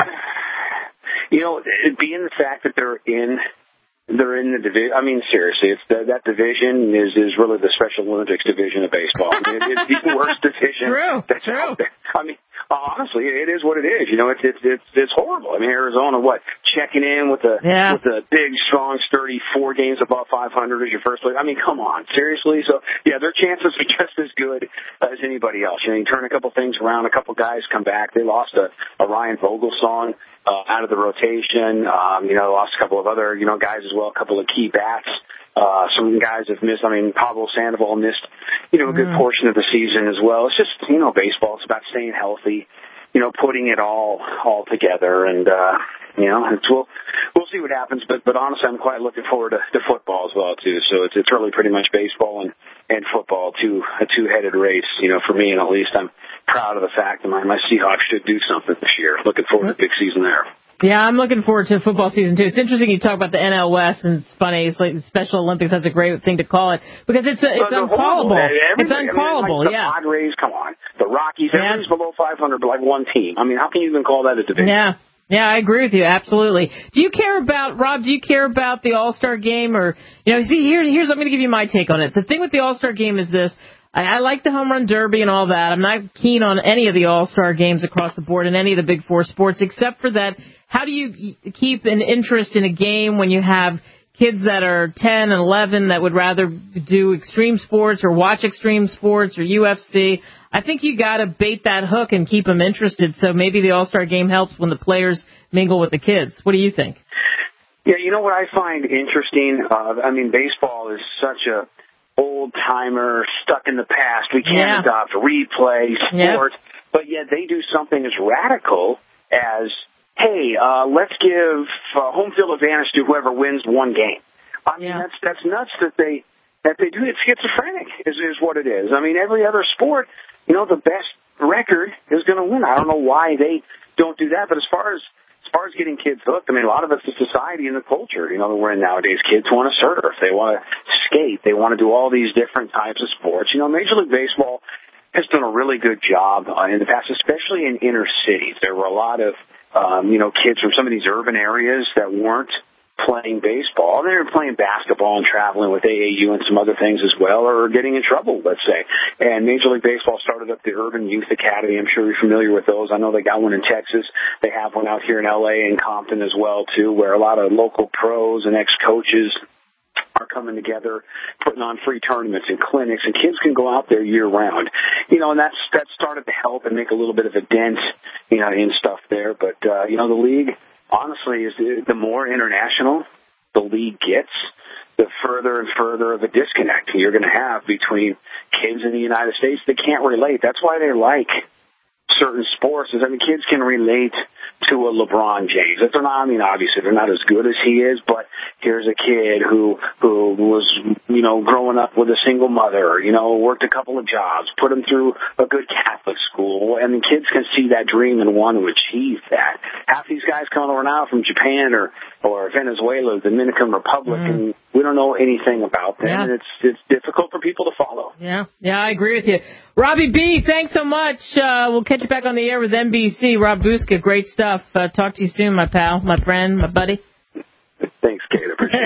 You know, it being the fact that they're in they're in the division. I mean, seriously, it's the, that division is is really the Special Olympics division of baseball. I mean, it, it's the worst division. True. That's True. Out there. I mean. Honestly, it is what it is. You know, it's it's it's, it's horrible. I mean, Arizona, what, checking in with a yeah. with a big, strong, sturdy four games above five hundred as your first place. I mean, come on, seriously. So yeah, their chances are just as good as anybody else. You know, you turn a couple things around, a couple guys come back. They lost a, a Ryan Vogelsong uh, out of the rotation. Um, you know, lost a couple of other you know guys as well, a couple of key bats. Uh, some guys have missed, I mean, Pablo Sandoval missed, you know, a good mm. portion of the season as well. It's just, you know, baseball. It's about staying healthy, you know, putting it all, all together. And, uh, you know, it's, we'll, we'll see what happens. But, but honestly, I'm quite looking forward to, to football as well, too. So it's, it's really pretty much baseball and, and football, two, a two-headed race, you know, for me. And at least I'm proud of the fact that my, my Seahawks should do something this year. Looking forward to a big season there. Yeah, I'm looking forward to football season, too. It's interesting you talk about the N L West, and it's funny. It's like Special Olympics. That's a great thing to call it, because it's a, it's well, uncallable. It's I mean, uncallable, like yeah. The Padres, come on. The Rockies, yeah. everybody's below five hundred, but like one team. I mean, how can you even call that a division? Yeah. Yeah, I agree with you, absolutely. Do you care about, Rob, do you care about the All-Star game? Or, you know, see, here, here's, I'm going to give you my take on it. The thing with the All-Star game is this. I, I like the home run derby and all that. I'm not keen on any of the All-Star games across the board in any of the big four sports, except for that. How do you keep an interest in a game when you have kids that are ten and eleven that would rather do extreme sports or watch extreme sports or U F C? I think you got to bait that hook and keep them interested. So maybe the All-Star game helps when the players mingle with the kids. What do you think? Yeah, you know what I find interesting? Uh, I mean, baseball is such a old timer, stuck in the past. We can't yeah. adopt replay sport, yeah. but yet they do something as radical as, hey, uh, let's give uh, home field advantage to whoever wins one game. I mean, yeah. that's that's nuts that they that they do. It's schizophrenic, is is what it is. I mean, every other sport, you know, the best record is going to win. I don't know why they don't do that, but as far as As far as getting kids hooked, I mean, a lot of it's the society and the culture, you know, that we're in nowadays. Kids want to surf. They want to skate. They want to do all these different types of sports. You know, Major League Baseball has done a really good job uh, in the past, especially in inner cities. There were a lot of, um, you know, kids from some of these urban areas that weren't playing baseball. They were playing basketball and traveling with A A U and some other things as well, or getting in trouble, let's say. And Major League Baseball started up the Urban Youth Academy. I'm sure you're familiar with those. I know they got one in Texas. They have one out here in L A and Compton as well, too, where a lot of local pros and ex-coaches are coming together, putting on free tournaments and clinics, and kids can go out there year-round. You know, and that's that started to help and make a little bit of a dent, you know, in stuff there. But, uh, you know, the league, honestly, is the more international the league gets, the further and further of a disconnect you're going to have between kids in the United States that can't relate. That's why they like certain sports. Is I mean, kids can relate to a LeBron James. If they're not, I mean, obviously they're not as good as he is, but here's a kid who who was, you know, growing up with a single mother, you know, worked a couple of jobs, put him through a good Catholic school, and the kids can see that dream and want to achieve that. Half these guys coming over now from Japan or or Venezuela, Dominican Republic, mm. and we don't know anything about them, yeah. and it's it's difficult for people to follow. Yeah, yeah, I agree with you. Robbie B., thanks so much. Uh, we'll catch you back on the air with N B C. Rob Buska, great stuff. Uh, talk to you soon, my pal, my friend, my buddy. Thanks, Kate. I appreciate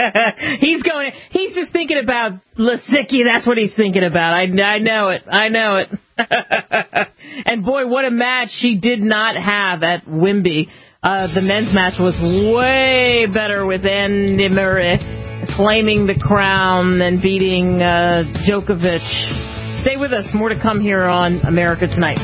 it. He's going. He's just thinking about Lasicky. That's what he's thinking about. I, I know it. I know it. And boy, what a match she did not have at Wembley. Uh, the men's match was way better with Andy Murray claiming the crown and beating uh, Djokovic. Stay with us. More to come here on America Tonight.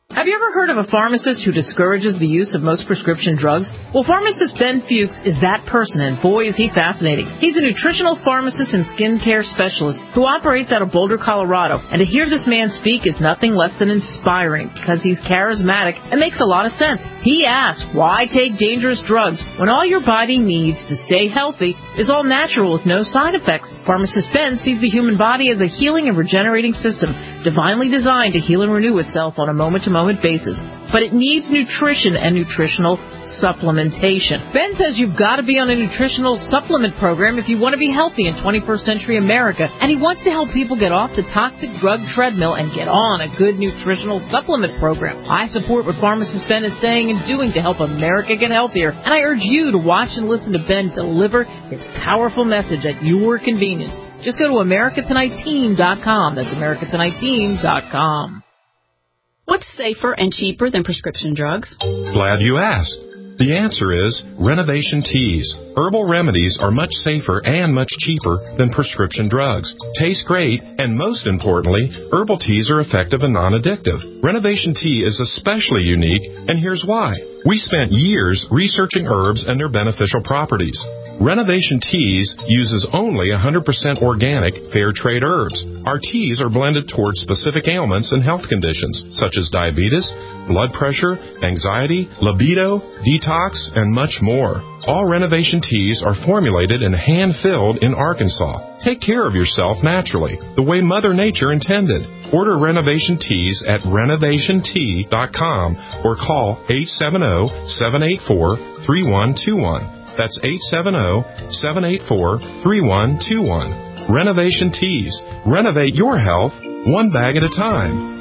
Have you ever heard of a pharmacist who discourages the use of most prescription drugs? Well, pharmacist Ben Fuchs is that person, and boy, is he fascinating. He's a nutritional pharmacist and skincare specialist who operates out of Boulder, Colorado. And to hear this man speak is nothing less than inspiring because he's charismatic and makes a lot of sense. He asks, why take dangerous drugs when all your body needs to stay healthy is all natural with no side effects? Pharmacist Ben sees the human body as a healing and regenerating system, divinely designed to heal and renew itself on a moment-to-moment basis, but it needs nutrition and nutritional supplementation. Ben says you've got to be on a nutritional supplement program if you want to be healthy in twenty-first century America, and he wants to help people get off the toxic drug treadmill and get on a good nutritional supplement program. I support what pharmacist Ben is saying and doing to help America get healthier, and I urge you to watch and listen to Ben deliver his powerful message at your convenience. Just go to America Tonight Team dot com. That's America Tonight Team dot com. What's safer and cheaper than prescription drugs? Glad you asked. The answer is Renovation Teas. Herbal remedies are much safer and much cheaper than prescription drugs. Taste great, and most importantly, herbal teas are effective and non-addictive. Renovation Tea is especially unique, and here's why. We spent years researching herbs and their beneficial properties. Renovation Teas uses only one hundred percent organic, fair trade herbs. Our teas are blended towards specific ailments and health conditions, such as diabetes, blood pressure, anxiety, libido, detox, and much more. All Renovation Teas are formulated and hand-filled in Arkansas. Take care of yourself naturally, the way Mother Nature intended. Order Renovation Teas at renovation tea dot com or call eight seven zero, seven eight four, three one two one. That's eight seven zero, seven eight four, three one two one. Renovation Teas. Renovate your health one bag at a time.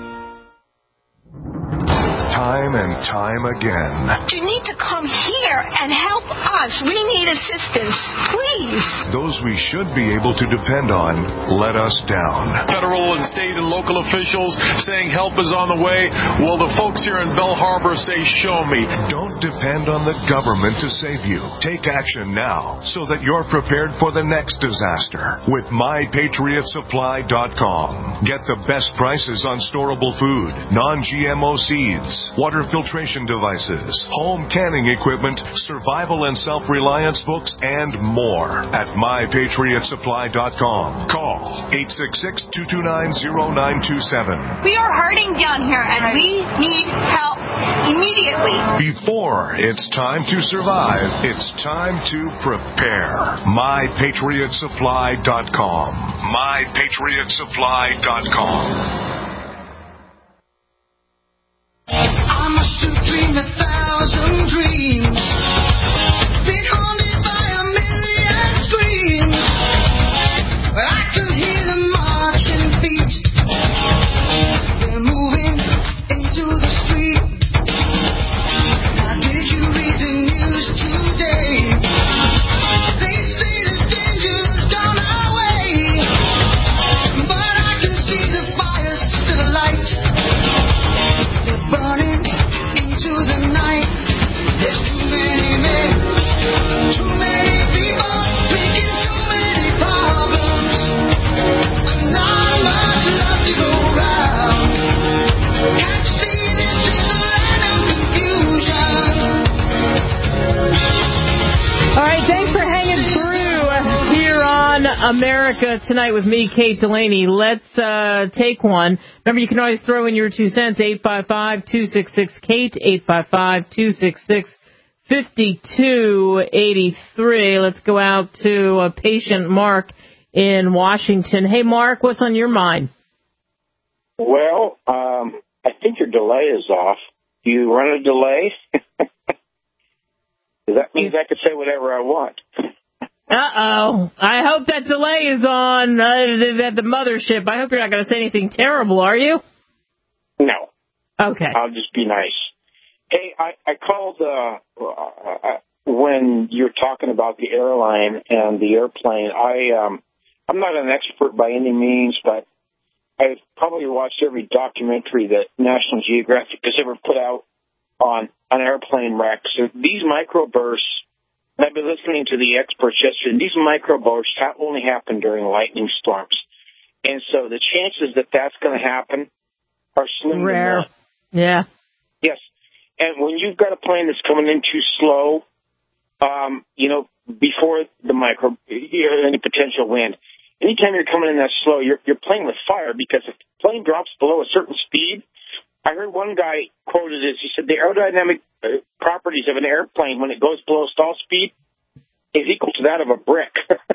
Time and time again. You need to come here and help us. We need assistance, please. Those we should be able to depend on let us down. Federal and state and local officials saying help is on the way. Well, the folks here in Belle Harbor say, show me. Don't depend on the government to save you. Take action now so that you're prepared for the next disaster with my patriot supply dot com. Get the best prices on storable food, non G M O seeds, water filtration devices, home canning equipment, survival and self-reliance books, and more at my patriot supply dot com. Call eight six six, two two nine, zero nine two seven. We are hurting down here, and we need help immediately. Before it's time to survive, it's time to prepare. my patriot supply dot com. my patriot supply dot com. I must have dreamed a thousand dreams, been haunted by a million screams, but I could hear them marching feet. They're moving into the street. Now did you read the news today? They say the danger's gone our way, but I can see the fire still alight. Burning into the night. There's too many men, too many people, making too many problems, and not much love to go round. Can't you see this is a land of confusion? All right, thanks for hanging through here on America Tonight with me, Kate Delaney. Let's uh, take one. Remember, you can always throw in your two cents, eight five five, two six six, Kate, eight five five, two six six, five two eight three. Let's go out to uh, patient Mark in Washington. Hey, Mark, what's on your mind? Well, um, I think your delay is off. Do you run a delay? That means I could say whatever I want. Uh-oh. I hope that delay is on uh, at the mothership. I hope you're not going to say anything terrible, are you? No. Okay. I'll just be nice. Hey, I, I called uh, uh, when you're talking about the airline and the airplane. I, um, I'm not an expert by any means, but I've probably watched every documentary that National Geographic has ever put out on an airplane wreck. So these microbursts, and I've been listening to the experts yesterday, these microbursts ha- only happen during lightning storms. And so the chances that that's going to happen are slim. Rare. Yeah. And when you've got a plane that's coming in too slow, um, you know, before the micro, you know, any potential wind, anytime you're coming in that slow, you're, you're playing with fire, because if the plane drops below a certain speed, I heard one guy quoted as, he said, the aerodynamic uh, properties of an airplane when it goes below stall speed is equal to that of a brick.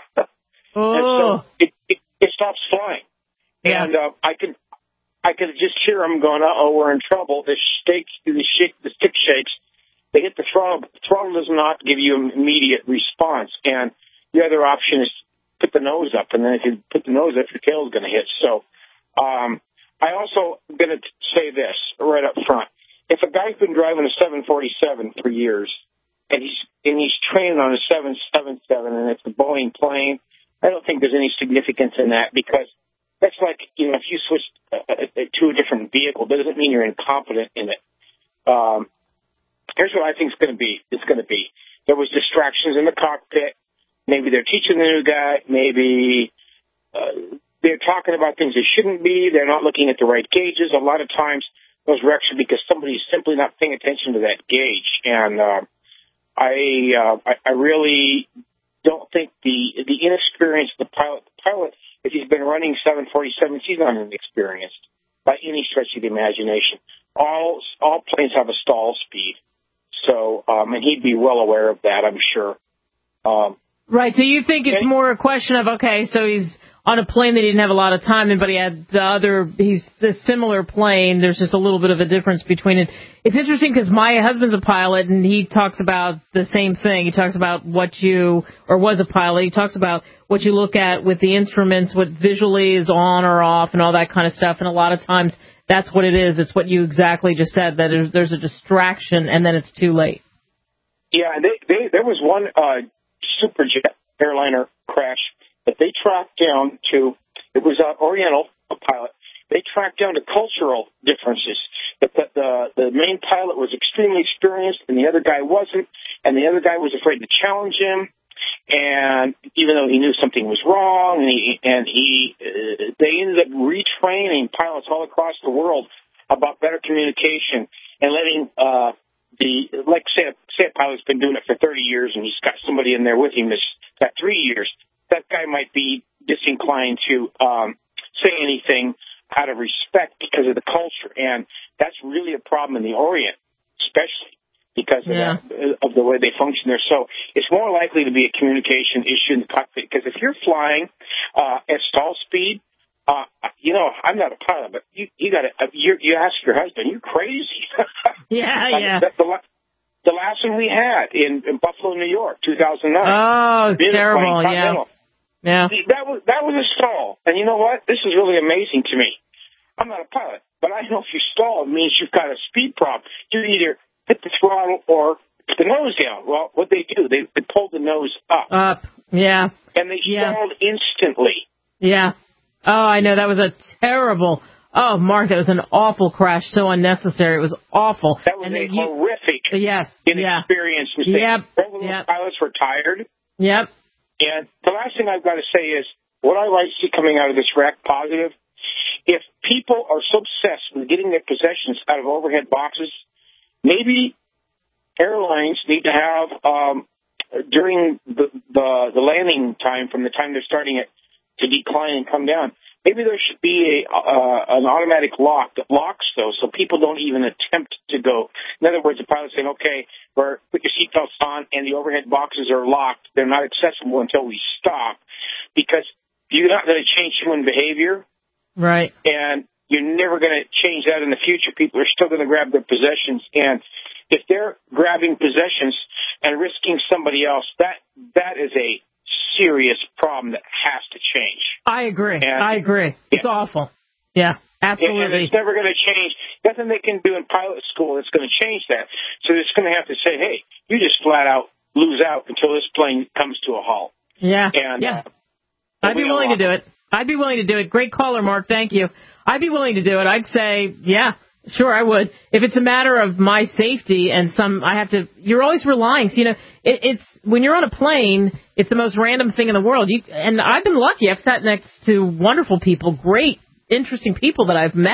Oh. And so it, it, it stops flying. Yeah. And uh, I could I could just hear them going, uh-oh, we're in trouble. The, shakes, the, shake, the stick shakes. They hit the throttle. The throttle does not give you an immediate response. And the other option is put the nose up. And then if you put the nose up, your tail is going to hit. So um, I also going to say this right up front. If a guy's been driving a seven forty-seven for years, and he's and he's training on a seven seventy-seven, and it's a Boeing plane, I don't think there's any significance in that, because that's like, you know, if you switch uh, to a different vehicle, doesn't mean you're incompetent in it. Um, here's what I think it's going to be. It's going to be there was distractions in the cockpit. Maybe they're teaching the new guy. Maybe uh, they're talking about things they shouldn't be. They're not looking at the right gauges. A lot of times those wrecks are because somebody's simply not paying attention to that gauge. And uh, I, uh, I I really don't think the the inexperience of the pilot, the pilot, if he's been running seven forty-sevens, he's not inexperienced by any stretch of the imagination. All all planes have a stall speed, so um, and he'd be well aware of that, I'm sure. Um, right. So you think it's more a question of, okay, so he's on a plane that he didn't have a lot of time in, but he had the other, he's a similar plane. There's just a little bit of a difference between it. It's interesting because my husband's a pilot, and he talks about the same thing. He talks about what you, or was a pilot, he talks about what you look at with the instruments, what visually is on or off, and all that kind of stuff. And a lot of times that's what it is. It's what you exactly just said, that there's a distraction, and then it's too late. Yeah, they, they, there was one uh, Superjet airliner crash that they tracked down to, it was uh, Oriental, a pilot. They tracked down to cultural differences. The, the, the main pilot was extremely experienced, and the other guy wasn't, and the other guy was afraid to challenge him. And even though he knew something was wrong, and he, and he uh, they ended up retraining pilots all across the world about better communication and letting uh, the, like say, say a pilot's been doing it for thirty years, and he's got somebody in there with him that's got three years. That guy might be disinclined to um, say anything out of respect because of the culture. And that's really a problem in the Orient, especially because of, yeah. that, of the way they function there. So it's more likely to be a communication issue in the cockpit, because if you're flying uh, at stall speed, uh, you know, I'm not a pilot, but you, you got to, you, you ask your husband, you crazy? yeah, like yeah. The, the, the last one we had in, in Buffalo, New York, two thousand nine. Oh, terrible, yeah. Yeah. That was that was a stall. And you know what? This is really amazing to me. I'm not a pilot, but I know if you stall, it means you've got a speed problem. You either hit the throttle or put the nose down. Well, what they do, they, they pulled the nose up. Up, yeah. And they yeah. stalled instantly. Yeah. Oh, I know. That was a terrible... Oh, Mark, that was an awful crash, so unnecessary. It was awful. That was and a you, horrific, yes, inexperienced yeah. mistake. Yep. All the yep. pilots were tired. Yep. And the last thing I've got to say is, what I like to see coming out of this wreck, positive, if people are so obsessed with getting their possessions out of overhead boxes, maybe airlines need to have, um, during the, the, the landing time, from the time they're starting it to decline and come down, maybe there should be a, uh, an automatic lock that locks those so people don't even attempt to go. In other words, the pilot's saying, okay, we're, put your seatbelts on and the overhead boxes are locked. They're not accessible until we stop, because you're not going to change human behavior. Right. And you're never going to change that in the future. People are still going to grab their possessions. And if they're grabbing possessions and risking somebody else, that that is a serious problem that has to change. I agree. And, I agree. Yeah. It's awful. Yeah, absolutely. And it's never going to change. Nothing they can do in pilot school is going to change that. So it's going to have to say, hey, you just flat out lose out until this plane comes to a halt. Yeah. And, yeah. Uh, I'd be willing to do it. I'd be willing to do it. Great caller, Mark. Thank you. I'd be willing to do it. I'd say, yeah, sure, I would. If it's a matter of my safety and some, I have to, you're always relying. So, you know, it, it's, when you're on a plane, it's the most random thing in the world. You, and I've been lucky. I've sat next to wonderful people, great, interesting people that I've met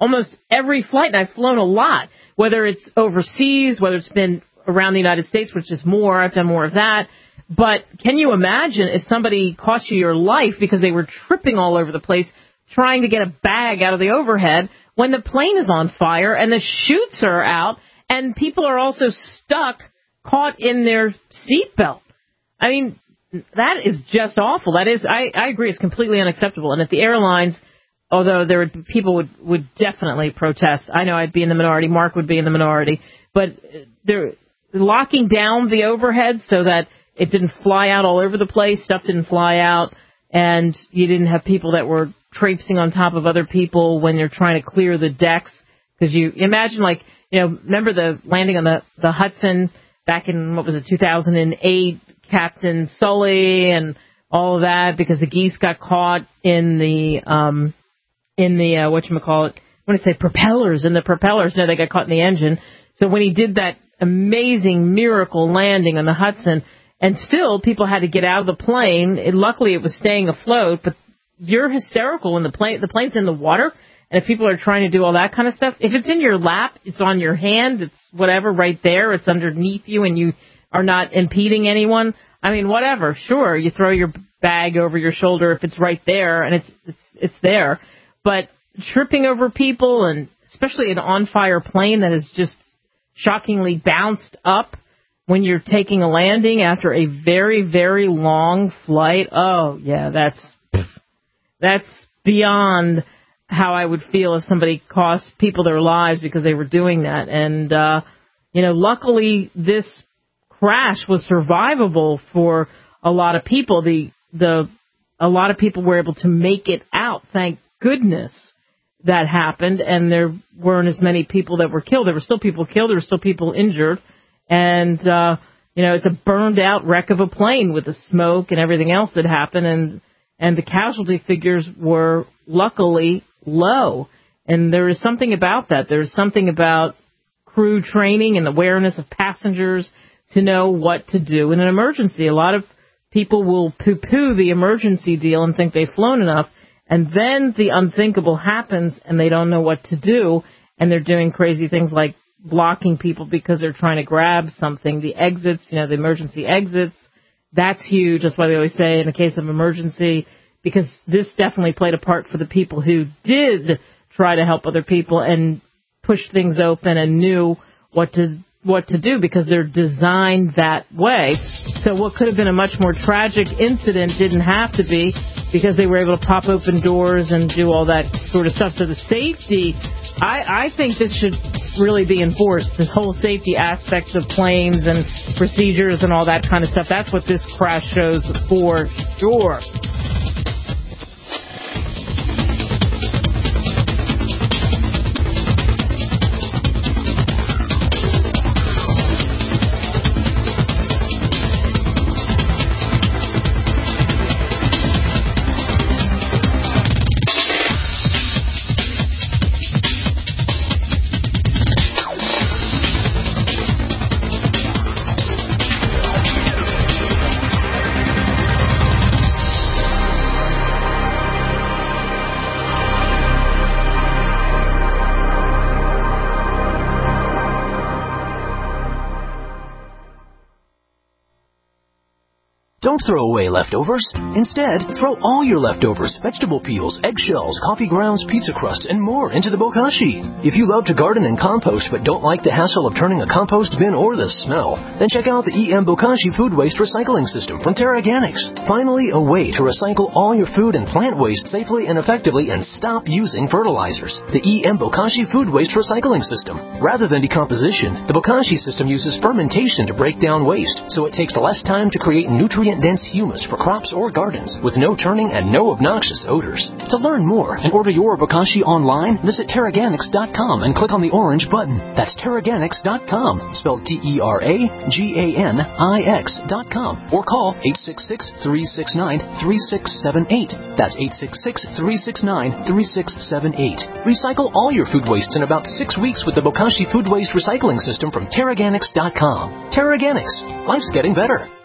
almost every flight, and I've flown a lot, whether it's overseas, whether it's been around the United States, which is more. I've done more of that. But can you imagine if somebody cost you your life because they were tripping all over the place trying to get a bag out of the overhead when the plane is on fire and the chutes are out and people are also stuck, caught in their seatbelt? I mean, that is just awful. That is, I, I agree, it's completely unacceptable. And at the airlines, although there would people would, would definitely protest. I know I'd be in the minority. Mark would be in the minority. But they're locking down the overhead so that it didn't fly out all over the place. Stuff didn't fly out. And you didn't have people that were traipsing on top of other people when you're trying to clear the decks. Because you imagine, like, you know, remember the landing on the, the Hudson back in, what was it, two thousand eight, Captain Sully and all of that, because the geese got caught in the, um, in the, uh, whatchamacallit, I want to say propellers, in the propellers. No, they got caught in the engine. So when he did that amazing miracle landing on the Hudson, and still people had to get out of the plane, it, luckily it was staying afloat, but you're hysterical when the plane, the plane's in the water, and if people are trying to do all that kind of stuff, if it's in your lap, it's on your hand, it's whatever right there, it's underneath you, and you are not impeding anyone. I mean, whatever, sure, you throw your bag over your shoulder if it's right there, and it's it's it's there. But tripping over people, and especially an on-fire plane that is just shockingly bounced up when you're taking a landing after a very, very long flight, oh, yeah, that's that's beyond how I would feel if somebody cost people their lives because they were doing that. And, uh, you know, luckily this crash was survivable for a lot of people. The the a lot of people were able to make it out, thank goodness that happened, and there weren't as many people that were killed. There were still people killed, there were still people injured, and, uh, you know, it's a burned-out wreck of a plane with the smoke and everything else that happened, and, and the casualty figures were luckily low. And there is something about that. There's something about crew training and awareness of passengers to know what to do in an emergency. A lot of people will poo-poo the emergency deal and think they've flown enough, and then the unthinkable happens and they don't know what to do, and they're doing crazy things like blocking people because they're trying to grab something. The exits, you know, the emergency exits, that's huge. That's why they always say in a case of emergency, because this definitely played a part for the people who did try to help other people and push things open and knew what to what to do because they're designed that way. So what could have been a much more tragic incident didn't have to be because they were able to pop open doors and do all that sort of stuff. So the safety, I, I think this should really be enforced, this whole safety aspects of planes and procedures and all that kind of stuff. That's what this crash shows for sure. Don't throw away leftovers. Instead, throw all your leftovers, vegetable peels, eggshells, coffee grounds, pizza crust, and more into the bokashi. If you love to garden and compost but don't like the hassle of turning a compost bin or the smell, then check out the E M Bokashi Food Waste Recycling System from Terraganics. Finally, a way to recycle all your food and plant waste safely and effectively and stop using fertilizers. The E M Bokashi Food Waste Recycling System. Rather than decomposition, the Bokashi system uses fermentation to break down waste, so it takes less time to create nutrient dense humus for crops or gardens with no turning and no obnoxious odors. To learn more and order your bokashi online, visit Terraganics dot com and click on the orange button. That's Terraganics dot com, spelled T E R A G A N I X dot com, or call eight six six, three six nine, three six seven eight. That's eight six six, three six nine, three six seven eight. Recycle all your food wastes in about six weeks with the Bokashi Food Waste Recycling System from Terraganics dot com. Terraganics. Life's getting better.